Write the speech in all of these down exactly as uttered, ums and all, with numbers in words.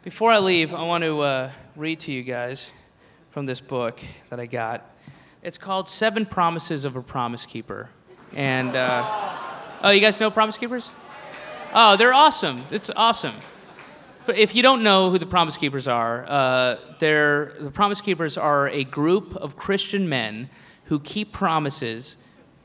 Before I leave, I want to uh, read to you guys from this book that I got. It's called Seven Promises of a Promise Keeper. And, uh, oh, you guys know Promise Keepers? Oh, they're awesome. It's awesome. But if you don't know who the Promise Keepers are, uh, they're, the Promise Keepers are a group of Christian men who keep promises.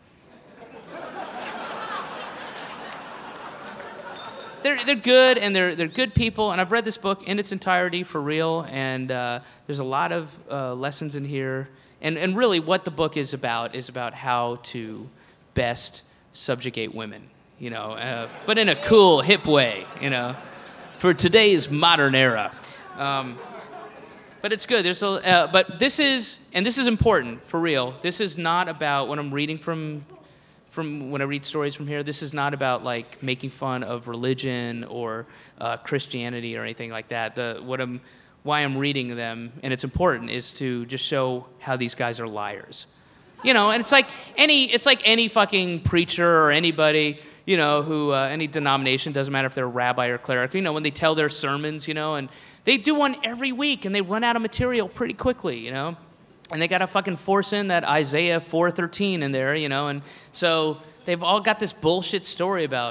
They're they're good, and they're they're good people, and I've read this book in its entirety for real, and uh, there's a lot of uh, lessons in here, and and really what the book is about is about how to best subjugate women, you know, uh, but in a cool, hip way, you know, for today's modern era. Um, but it's good. There's a uh, but this is and this is important for real. This is not about when I'm reading from. From when I read stories from here, this is not about like making fun of religion or uh, Christianity or anything like that. The what I'm, why I'm reading them, and it's important, is to just show how these guys are liars, you know. And it's like any, it's like any fucking preacher or anybody, you know, who uh, any denomination, doesn't matter if they're a rabbi or cleric, you know, when they tell their sermons, you know, and they do one every week, and they run out of material pretty quickly, you know. And they got to fucking force in that Isaiah four thirteen in there, you know, and so they've all got this bullshit story about,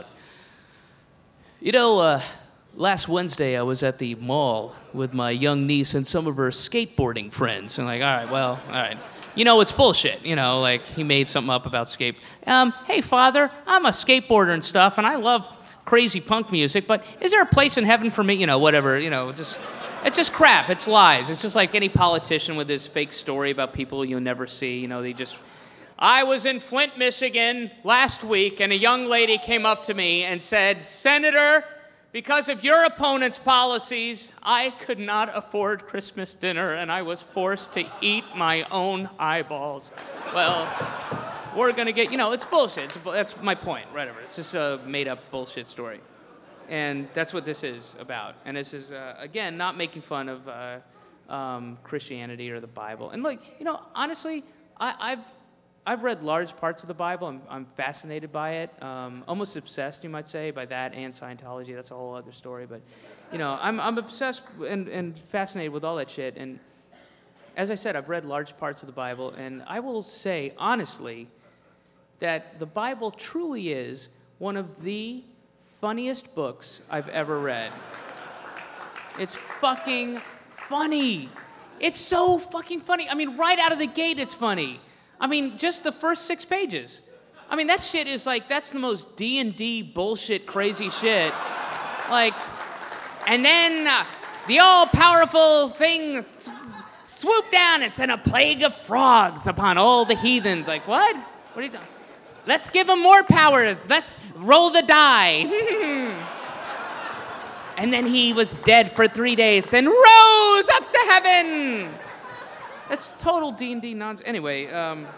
you know, uh, last Wednesday I was at the mall with my young niece and some of her skateboarding friends. And like, all right, well, all right. You know, it's bullshit, you know, like he made something up about skate. Um, hey, Father, I'm a skateboarder and stuff, and I love crazy punk music, but is there a place in heaven for me? You know, whatever, you know, just... It's just crap. It's lies. It's just like any politician with this fake story about people you'll never see. You know, they just... I was in Flint, Michigan last week, and a young lady came up to me and said, Senator, because of your opponent's policies, I could not afford Christmas dinner, and I was forced to eat my own eyeballs. Well, we're going to get... You know, it's bullshit. It's, that's my point. Whatever. It's just a made-up bullshit story. And that's what this is about. And this is, uh, again, not making fun of uh, um, Christianity or the Bible. And, like, you know, honestly, I, I've I've read large parts of the Bible. I'm, I'm fascinated by it. Um, almost obsessed, you might say, by that and Scientology. That's a whole other story. But, you know, I'm I'm obsessed and, and fascinated with all that shit. And as I said, I've read large parts of the Bible. And I will say, honestly, that the Bible truly is one of the funniest books I've ever read. It's fucking funny. It's so fucking funny. I mean, right out of the gate, it's funny. I mean, just the first six pages. I mean, that shit is like, that's the most D and D bullshit crazy shit. Like, and then uh, the all-powerful thing swooped down and sent a plague of frogs upon all the heathens. Like, what? What are you doing? Let's give him more powers. Let's roll the die. And then he was dead for three days and rose up to heaven. That's total D and D nonsense. Anyway, um,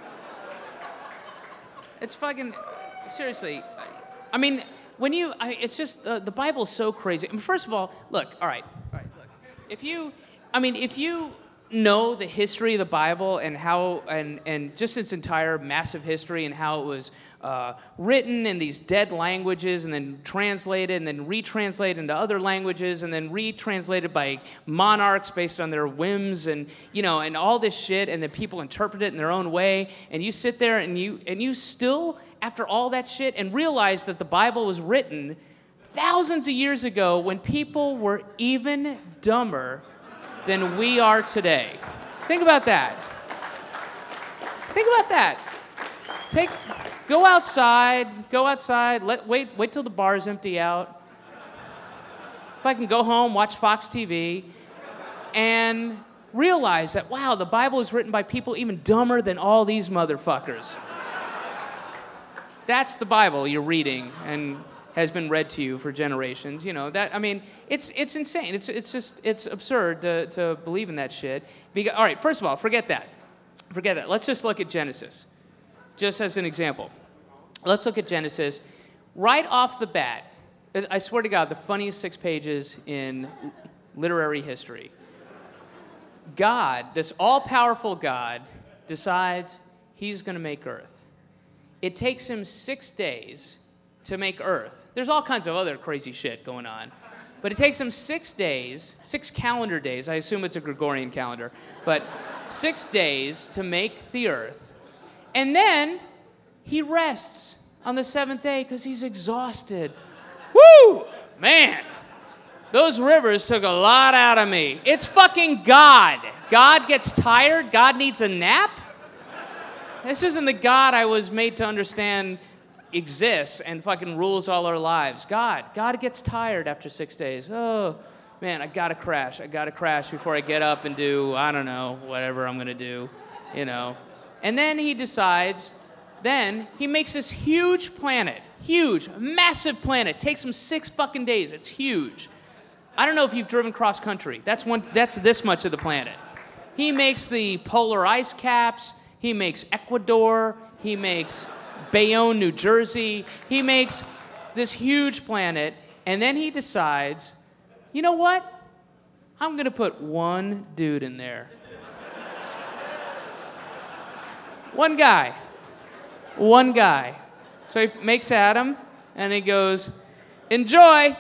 it's fucking, seriously. I mean, when you, I, it's just, uh, the Bible's so crazy. I mean, first of all, look, all right, all right, look. If you, I mean, if you know the history of the Bible and how, and, and just its entire massive history and how it was uh, written in these dead languages and then translated and then retranslated into other languages and then retranslated by monarchs based on their whims and, you know, and all this shit, and then people interpret it in their own way, and you sit there and you, and you still, after all that shit, and realize that the Bible was written thousands of years ago when people were even dumber than we are today. Think about that. Think about that. Take, go outside, go outside, let, wait, wait till the bars empty out. If I can go home, watch Fox T V, and realize that, wow, the Bible is written by people even dumber than all these motherfuckers. That's the Bible you're reading, and has been read to you for generations. You know, that, I mean, it's it's insane. It's it's just, it's absurd to, to believe in that shit. Because, all right, first of all, forget that. Forget that. Let's just look at Genesis, just as an example. Let's look at Genesis. Right off the bat, I swear to God, the funniest six pages in literary history. God, this all-powerful God, decides he's going to make Earth. It takes him six days to make Earth. There's all kinds of other crazy shit going on. But it takes him six days, six calendar days. I assume it's a Gregorian calendar, but six days to make the earth. And then he rests on the seventh day because he's exhausted. Woo! Man, those rivers took a lot out of me. It's fucking God. God gets tired. God needs a nap. This isn't the God I was made to understand exists and fucking rules all our lives. God. God gets tired after six days. Oh, man, I gotta crash. I gotta crash before I get up and do, I don't know, whatever I'm gonna do, you know. And then he decides, then he makes this huge planet. Huge, massive planet. Takes him six fucking days. It's huge. I don't know if you've driven cross country. That's one. That's this much of the planet. He makes the polar ice caps. He makes Ecuador. He makes Bayonne, New Jersey. He makes this huge planet, and then he decides, you know what? I'm going to put one dude in there. One guy. One guy. So he makes Adam, and he goes, enjoy,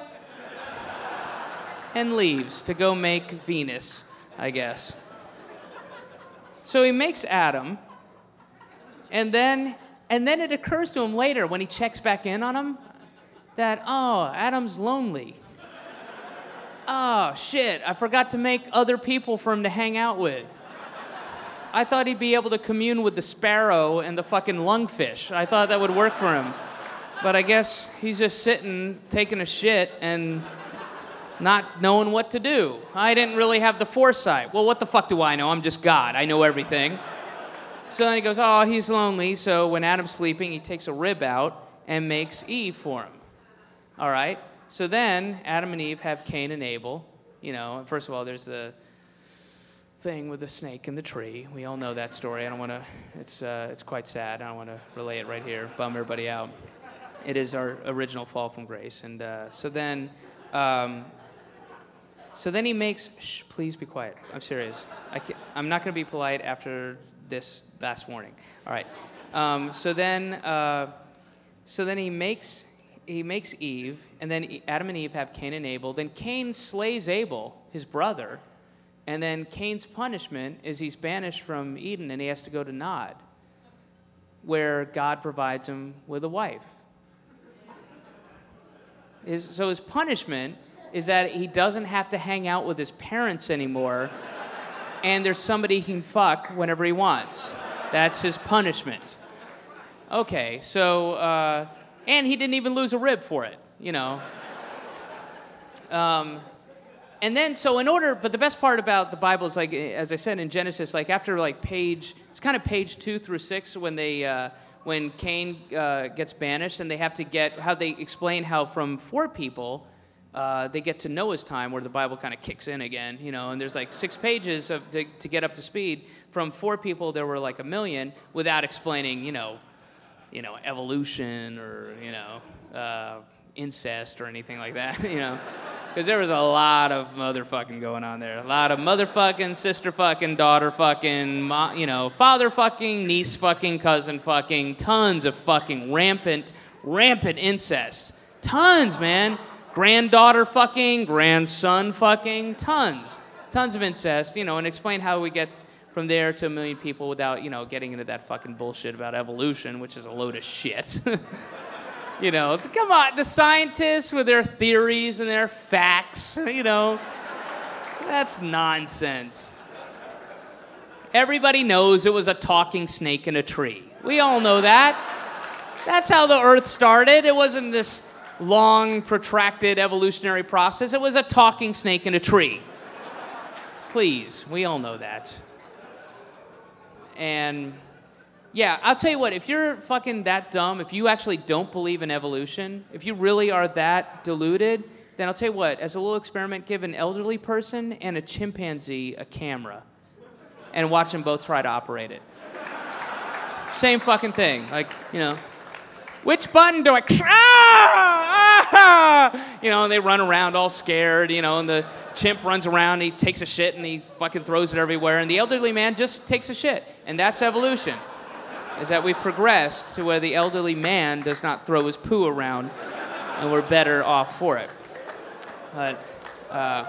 and leaves to go make Venus, I guess. So he makes Adam, and then and then it occurs to him later when he checks back in on him that, oh, Adam's lonely. Oh, shit, I forgot to make other people for him to hang out with. I thought he'd be able to commune with the sparrow and the fucking lungfish. I thought that would work for him. But I guess he's just sitting, taking a shit, and not knowing what to do. I didn't really have the foresight. Well, what the fuck do I know? I'm just God. I know everything. So then he goes, oh, he's lonely. So when Adam's sleeping, he takes a rib out and makes Eve for him. All right? So then Adam and Eve have Cain and Abel. You know, first of all, there's the thing with the snake in the tree. We all know that story. I don't want to, it's, uh, it's quite sad. I don't want to relay it right here, bum everybody out. It is our original fall from grace. And uh, so then... Um, So then he makes, shh, please be quiet. I'm serious. I I'm not going to be polite after this last warning. All right. Um, so then, uh, so then he makes, he makes Eve, and then Adam and Eve have Cain and Abel. Then Cain slays Abel, his brother, and then Cain's punishment is he's banished from Eden, and he has to go to Nod, where God provides him with a wife. His, so his punishment is that he doesn't have to hang out with his parents anymore, and there's somebody he can fuck whenever he wants. That's his punishment. Okay, so, uh, and he didn't even lose a rib for it, you know. Um, and then, so in order, but the best part about the Bible is, like, as I said in Genesis, like, after, like, page, it's kind of page two through six when they, uh, when Cain uh, gets banished, and they have to get, how they explain how from four people, Uh, they get to Noah's time, where the Bible kind of kicks in again, you know, and there's like six pages of, to, to get up to speed. From four people, there were like a million, without explaining, you know, you know, evolution or, you know, uh, incest or anything like that, you know, because there was a lot of motherfucking going on there. A lot of motherfucking, sister fucking, daughter fucking, mo- you know, father fucking, niece fucking, cousin fucking, tons of fucking rampant, rampant incest. Tons, man. Granddaughter fucking, grandson fucking, tons. Tons of incest, you know, and explain how we get from there to a million people without, you know, getting into that fucking bullshit about evolution, which is a load of shit. You know, come on, the scientists with their theories and their facts, you know, that's nonsense. Everybody knows it was a talking snake in a tree. We all know that. That's how the earth started. It wasn't this long, protracted evolutionary process. It was a talking snake in a tree. Please, we all know that. And, yeah, I'll tell you what, if you're fucking that dumb, if you actually don't believe in evolution, if you really are that deluded, then I'll tell you what, as a little experiment, give an elderly person and a chimpanzee a camera and watch them both try to operate it. Same fucking thing. Like, you know, which button do I... Ah! Ah! You know, and they run around all scared, you know, and the chimp runs around, he takes a shit, and he fucking throws it everywhere, and the elderly man just takes a shit. And that's evolution, is that we progressed to where the elderly man does not throw his poo around, and we're better off for it. But, uh,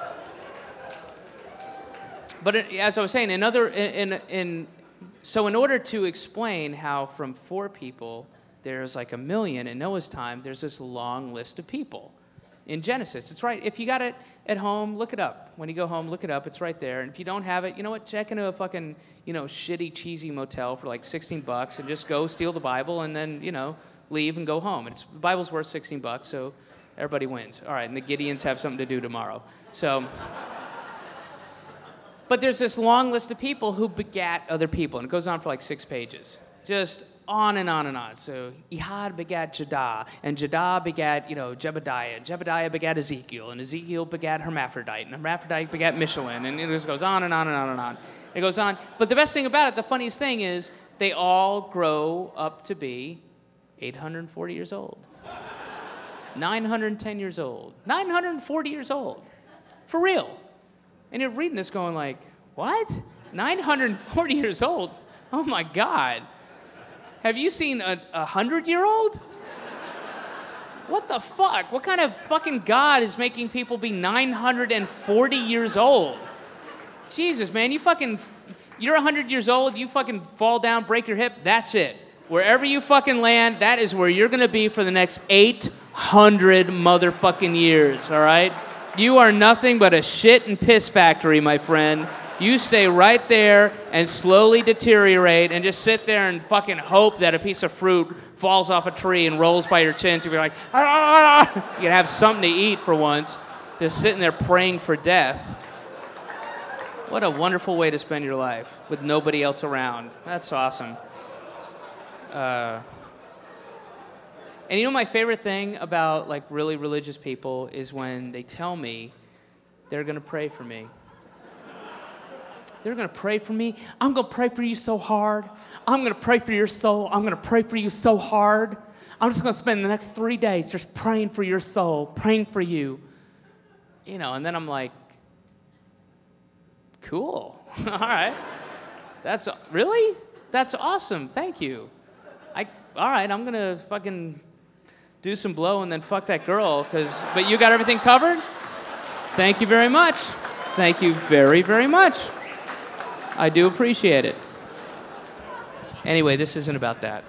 but it, as I was saying, in other, in, in, in, so in order to explain how from four people there's like a million in Noah's time, there's this long list of people in Genesis. It's right. If you got it at home, look it up. When you go home, look it up. It's right there. And if you don't have it, you know what? Check into a fucking, you know, shitty, cheesy motel for like sixteen bucks and just go steal the Bible and then, you know, leave and go home. It's, the Bible's worth sixteen bucks, so everybody wins. All right, and the Gideons have something to do tomorrow. So, but there's this long list of people who begat other people, and it goes on for like six pages. Just on and on and on. So Ehud begat Jadah, and Jadah begat, you know, Jebediah, and Jebediah begat Ezekiel, and Ezekiel begat Hermaphrodite, and Hermaphrodite begat Michelin, and it just goes on and on and on and on. It goes on. But the best thing about it, the funniest thing is, they all grow up to be eight hundred forty years old, nine hundred ten years old, nine hundred forty years old. For real. And you're reading this going like, what? nine hundred forty years old? Oh my God. Have you seen a, a hundred-year-old? What the fuck? What kind of fucking God is making people be nine hundred forty years old? Jesus, man, you fucking, you're one hundred years old, you fucking fall down, break your hip, that's it. Wherever you fucking land, that is where you're gonna be for the next eight hundred motherfucking years, all right? You are nothing but a shit and piss factory, my friend. You stay right there and slowly deteriorate and just sit there and fucking hope that a piece of fruit falls off a tree and rolls by your chin to be like, ah! You can have something to eat for once, just sitting there praying for death. What a wonderful way to spend your life with nobody else around. That's awesome. Uh, and you know my favorite thing about like really religious people is when they tell me they're going to pray for me. They're going to pray for me. I'm going to pray for you so hard. I'm going to pray for your soul. I'm going to pray for you so hard. I'm just going to spend the next three days just praying for your soul, praying for you. You know, and then I'm like, cool. All right. That's, really? That's awesome. Thank you. I, all right, I'm going to fucking do some blow and then fuck that girl, cause, but you got everything covered? Thank you very much. Thank you very, very much. I do appreciate it. Anyway, this isn't about that.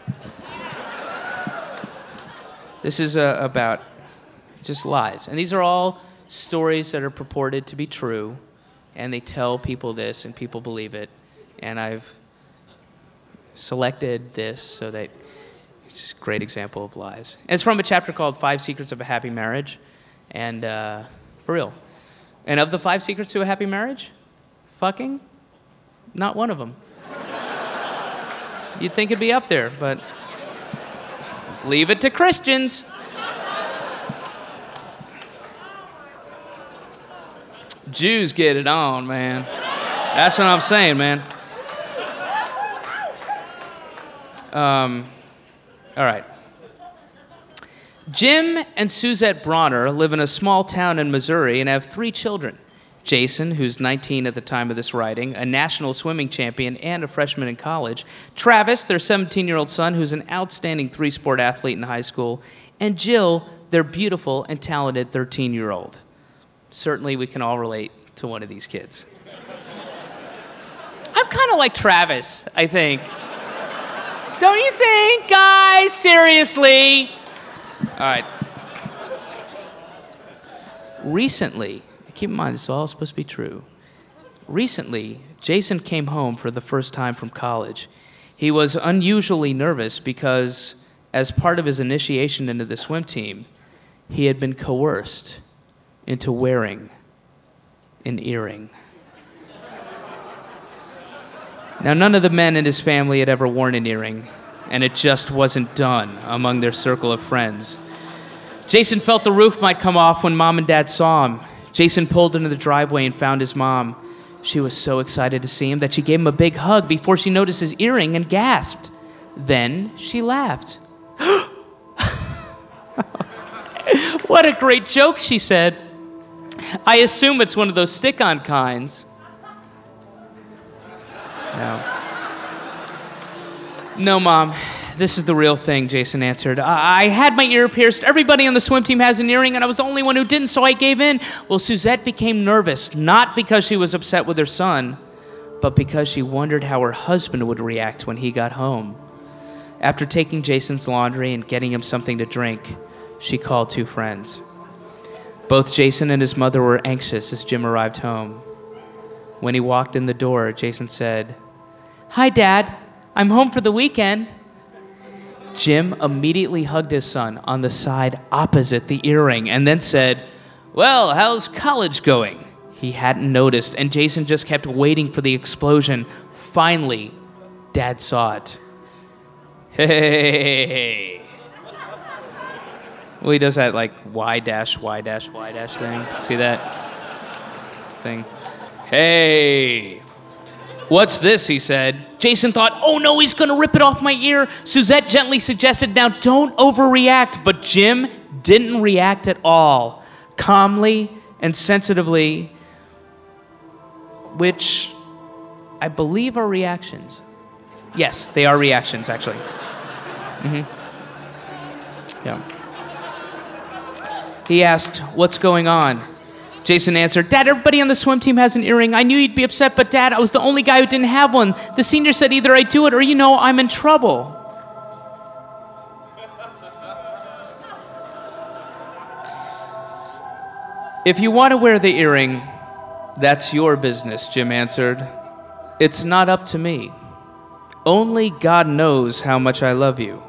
This is uh, about just lies. And these are all stories that are purported to be true, and they tell people this, and people believe it. And I've selected this so that it's just a great example of lies. And it's from a chapter called Five Secrets of a Happy Marriage. And uh, for real. And of the five secrets to a happy marriage, fucking, not one of them. You'd think it'd be up there, but leave it to Christians. Jews get it on, man. That's what I'm saying, man. Um, all right. Jim and Suzette Bronner live in a small town in Missouri and have three children. Jason, who's nineteen at the time of this writing, a national swimming champion and a freshman in college. Travis, their seventeen-year-old son, who's an outstanding three-sport athlete in high school. And Jill, their beautiful and talented thirteen-year-old. Certainly we can all relate to one of these kids. I'm kind of like Travis, I think. Don't you think, guys? Seriously? All right. Recently, keep in mind, this is all supposed to be true. Recently, Jason came home for the first time from college. He was unusually nervous because, as part of his initiation into the swim team, he had been coerced into wearing an earring. Now, none of the men in his family had ever worn an earring, and it just wasn't done among their circle of friends. Jason felt the roof might come off when Mom and Dad saw him. Jason pulled into the driveway and found his mom. She was so excited to see him that she gave him a big hug before she noticed his earring and gasped. Then she laughed. What a great joke, she said. I assume it's one of those stick-on kinds. No. No, Mom. this is the real thing, Jason answered. I, I had my ear pierced. Everybody on the swim team has an earring, and I was the only one who didn't, so I gave in. Well, Suzette became nervous, not because she was upset with her son, but because she wondered how her husband would react when he got home. After taking Jason's laundry and getting him something to drink, she called two friends. Both Jason and his mother were anxious as Jim arrived home. When he walked in the door, Jason said, "Hi, Dad. I'm home for the weekend." Jim immediately hugged his son on the side opposite the earring and then said, "Well, how's college going?" He hadn't noticed, and Jason just kept waiting for the explosion. Finally, Dad saw it. Hey. Well, he does that like Y dash, Y dash, Y dash thing. See that thing? Hey. "What's this?" he said. Jason thought, oh no, he's gonna rip it off my ear. Suzette gently suggested, "Now don't overreact," but Jim didn't react at all. Calmly and sensitively, which I believe are reactions. Yes, they are reactions, actually. Mm-hmm. Yeah. He asked, "What's going on?" Jason answered, "Dad, everybody on the swim team has an earring. I knew you'd be upset, but Dad, I was the only guy who didn't have one. The senior said either I do it or, you know, I'm in trouble." "If you want to wear the earring, that's your business," Jim answered. "It's not up to me. Only God knows how much I love you."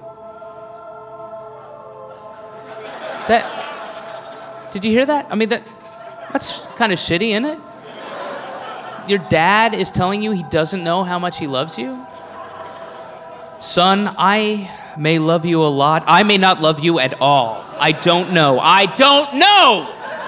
That, did you hear that? I mean, that that's kind of shitty, isn't it? Your dad is telling you he doesn't know how much he loves you? "Son, I may love you a lot. I may not love you at all. I don't know. I don't know!"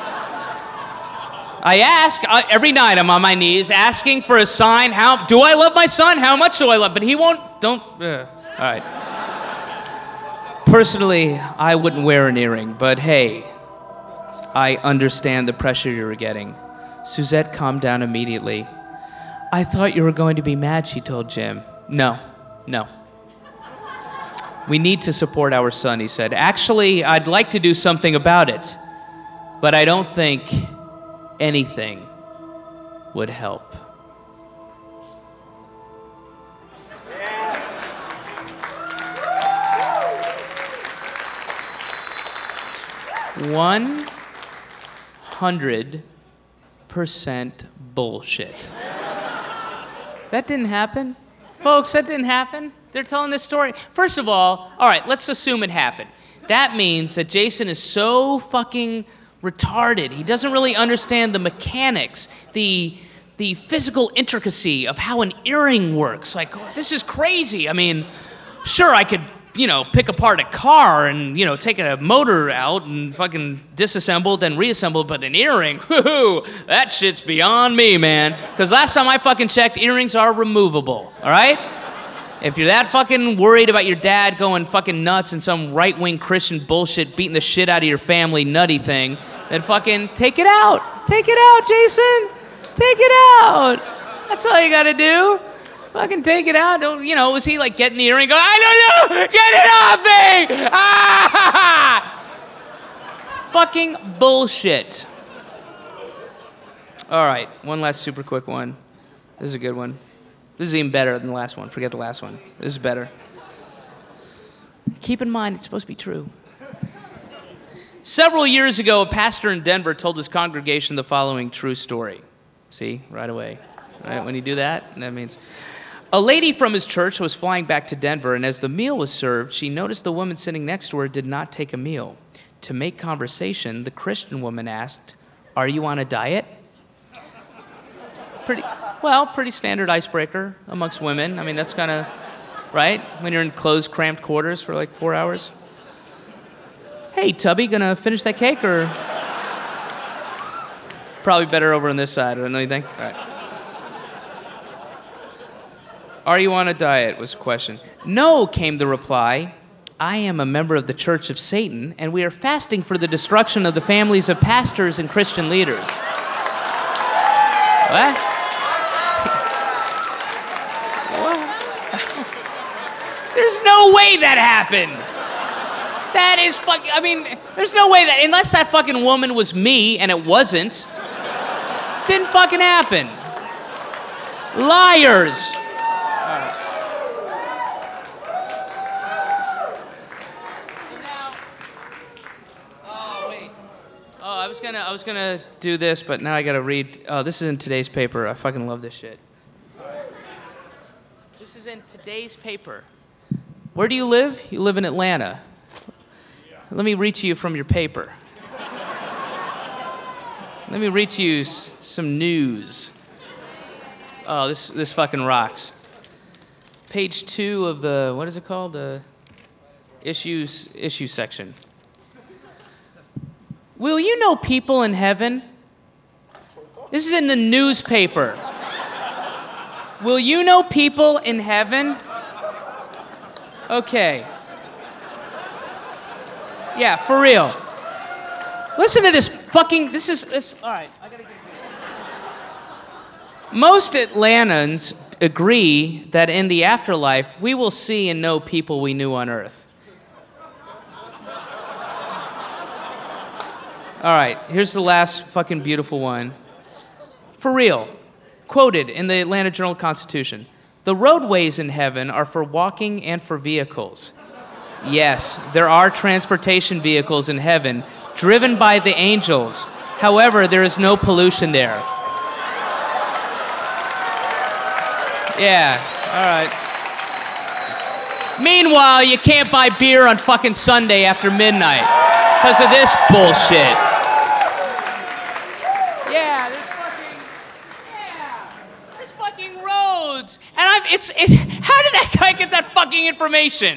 I ask, uh, every night I'm on my knees asking for a sign. How do I love my son? How much do I love? But he won't, don't, uh, all right. Personally, I wouldn't wear an earring, but hey, I understand the pressure you were getting. Suzette calmed down immediately. "I thought you were going to be mad," she told Jim. No, no. "We need to support our son," he said. "Actually, I'd like to do something about it, but I don't think anything would help." One hundred percent bullshit. That didn't happen. Folks, that didn't happen. They're telling this story. First of all, all right, let's assume it happened. That means that Jason is so fucking retarded. He doesn't really understand the mechanics, the the physical intricacy of how an earring works. Like, this is crazy. I mean, sure, I could, you know, pick apart a car and, you know, take a motor out and fucking disassemble, then reassemble, but an earring, whoo, that shit's beyond me, man. Because last time I fucking checked, earrings are removable, all right? If you're that fucking worried about your dad going fucking nuts and some right-wing Christian bullshit beating the shit out of your family nutty thing, then fucking take it out. Take it out, Jason. Take it out. That's all you gotta do. Fucking take it out. Don't, you know, was he like getting the earring going, "I don't know, get it off me!" Ah! Fucking bullshit. All right, one last super quick one. This is a good one. This is even better than the last one. Forget the last one. This is better. Keep in mind, it's supposed to be true. Several years ago, a pastor in Denver told his congregation the following true story. See, right away. Right, when you do that, that means... A lady from his church was flying back to Denver, and as the meal was served, she noticed the woman sitting next to her did not take a meal. To make conversation, the Christian woman asked, "Are you on a diet?" Pretty, well, pretty standard icebreaker amongst women. I mean, that's kind of, right? When you're in closed, cramped quarters for like four hours. "Hey, Tubby, gonna finish that cake, or?" Probably better over on this side, don't you think? All right. "Are you on a diet?" was the question. "No," came the reply. "I am a member of the Church of Satan, and we are fasting for the destruction of the families of pastors and Christian leaders." What? What? There's no way that happened. That is fucking, I mean, there's no way that, unless that fucking woman was me, and it wasn't, didn't fucking happen. Liars. Oh, wait. Oh, I was gonna, I was gonna do this, but now I gotta read. Oh, this is in today's paper. I fucking love this shit. This is in today's paper. Where do you live? You live in Atlanta. Let me read to you from your paper. Let me read to you s- some news. Oh, this this fucking rocks. Page two of the, what is it called? The issues issue section. Will you know people in heaven? This is in the newspaper. Will you know people in heaven? Okay. Yeah, for real. Listen to this fucking, this is, this, all right, I gotta get Most Atlantans agree that in the afterlife, we will see and know people we knew on Earth. All right, here's the last fucking beautiful one. For real, quoted in the Atlanta Journal-Constitution, the roadways in heaven are for walking and for vehicles. Yes, there are transportation vehicles in heaven, driven by the angels. However, there is no pollution there. Yeah, all right. Meanwhile, you can't buy beer on fucking Sunday after midnight because of this bullshit. Yeah, there's fucking, yeah, there's fucking roads. And I'm, it's, it, how did that guy get that fucking information?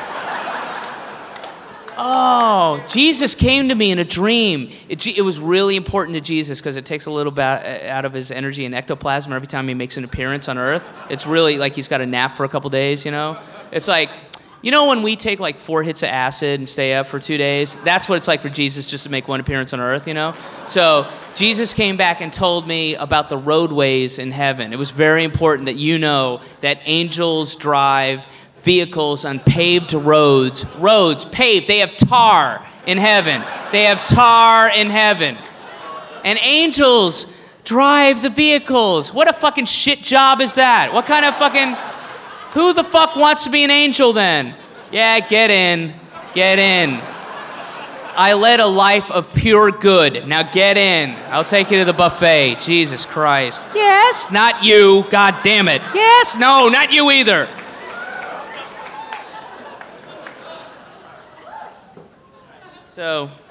Oh, Jesus came to me in a dream. It, it was really important to Jesus because it takes a little bit out of his energy and ectoplasm every time he makes an appearance on Earth. It's really like he's got a nap for a couple days, you know? It's like, you know when we take like four hits of acid and stay up for two days? That's what it's like for Jesus just to make one appearance on Earth, you know? So Jesus came back and told me about the roadways in heaven. It was very important that you know that angels drive vehicles on paved roads. Roads, paved. They have tar in heaven. They have tar in heaven. And angels drive the vehicles. What a fucking shit job is that? What kind of fucking... Who the fuck wants to be an angel then? Yeah, get in. Get in. I led a life of pure good. Now get in. I'll take you to the buffet. Jesus Christ. Yes, not you. God damn it. Yes, no, not you either. So,